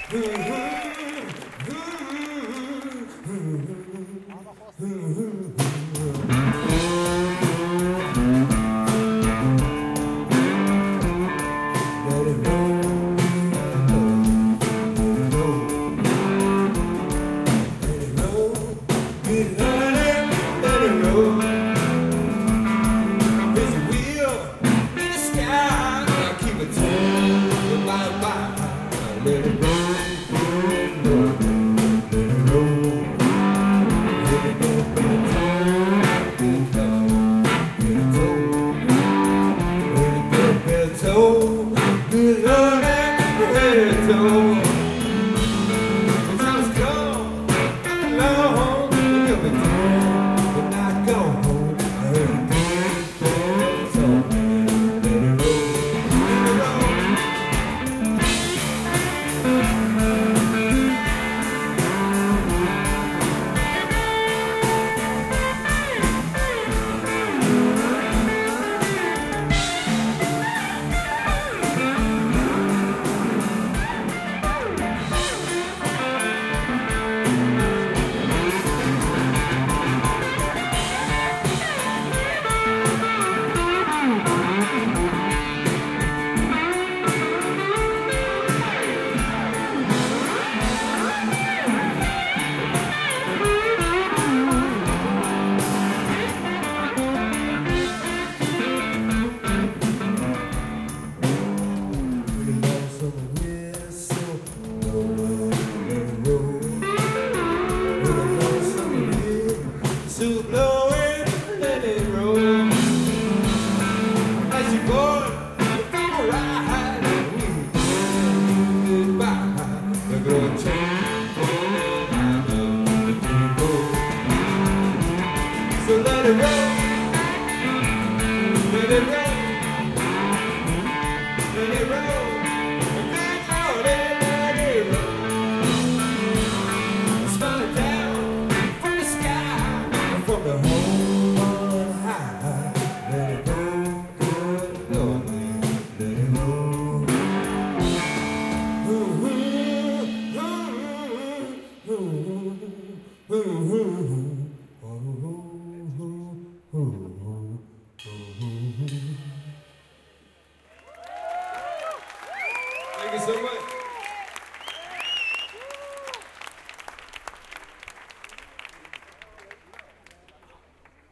Let it roll, roll, roll, let it roll. Let it go, let it go, let it go, let it go, let it go, let it go, let it go.